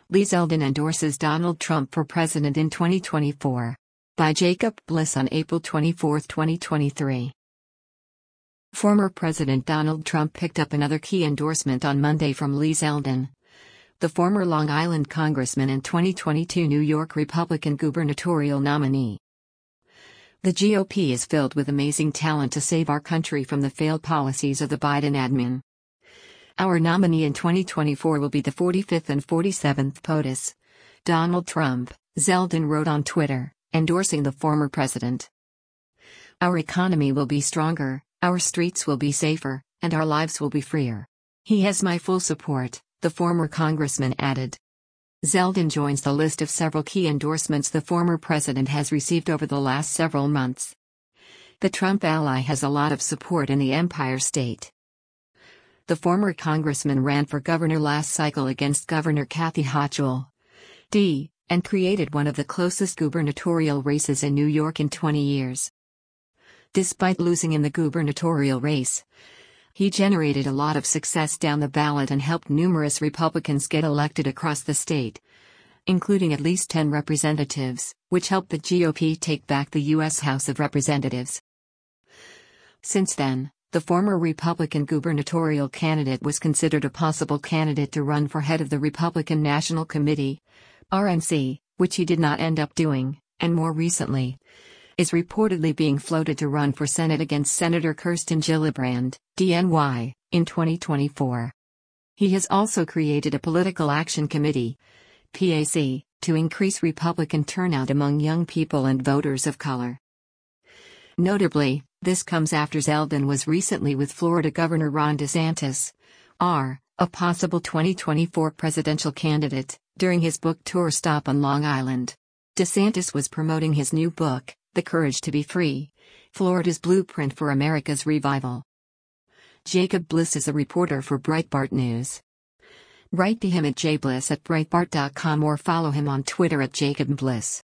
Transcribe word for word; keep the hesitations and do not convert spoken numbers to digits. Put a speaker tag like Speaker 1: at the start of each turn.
Speaker 1: Lee Zeldin endorses Donald Trump for president in twenty twenty-four. By Jacob Bliss on April twenty-fourth, twenty twenty-three. Former President Donald Trump picked up another key endorsement on Monday from Lee Zeldin, the former Long Island congressman and twenty twenty-two New York Republican gubernatorial nominee. The G O P is filled with amazing talent to save our country from the failed policies of the Biden admin. Our nominee in twenty twenty-four will be the forty-fifth and forty-seventh POTUS, Donald Trump, Zeldin wrote on Twitter, endorsing the former president. Our economy will be stronger, our streets will be safer, and our lives will be freer. He has my full support, the former congressman added. Zeldin joins the list of several key endorsements the former president has received over the last several months. The Trump ally has a lot of support in the Empire State. The former congressman ran for governor last cycle against Governor Kathy Hochul, D, and created one of the closest gubernatorial races in New York in twenty years. Despite losing in the gubernatorial race, he generated a lot of success down the ballot and helped numerous Republicans get elected across the state, including at least ten representatives, which helped the G O P take back the U S House of Representatives. Since then, the former Republican gubernatorial candidate was considered a possible candidate to run for head of the Republican National Committee, R N C, which he did not end up doing, and more recently, is reportedly being floated to run for Senate against Senator Kirsten Gillibrand, D N Y, in twenty twenty-four. He has also created a Political Action Committee, P A C, to increase Republican turnout among young people and voters of color. Notably, this comes after Zeldin was recently with Florida Governor Ron DeSantis, R, a possible twenty twenty-four presidential candidate, during his book tour stop on Long Island. DeSantis was promoting his new book, The Courage to be Free, Florida's Blueprint for America's Revival. Jacob Bliss is a reporter for Breitbart News. Write to him at jbliss at breitbart dot com or follow him on Twitter at Jacob Bliss.